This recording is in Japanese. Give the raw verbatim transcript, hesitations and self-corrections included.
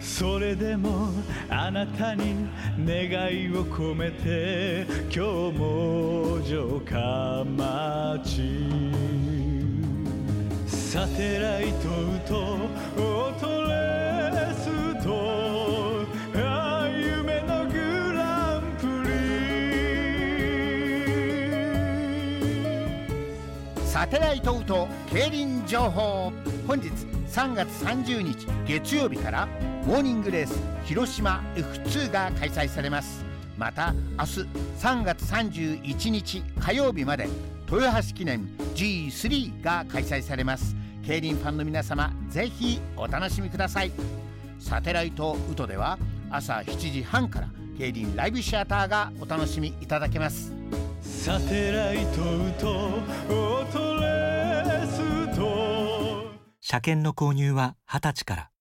それでもあなたに願いを込めて今日も城下町サテライトとオートレスとあ夢のグランプリサテライトウト競輪情報。本日さんがつさんじゅうにち月曜日からモーニングレース広島 エフツー が開催されます。また明日さんがつさんじゅういちにち火曜日まで豊橋記念 ジースリー が開催されます。競輪ファンの皆様ぜひお楽しみください。サテライトウトでは朝しちじはんから競輪ライブシアターがお楽しみいただけます。 サテライトウトオートレースと車検の購入ははたちから。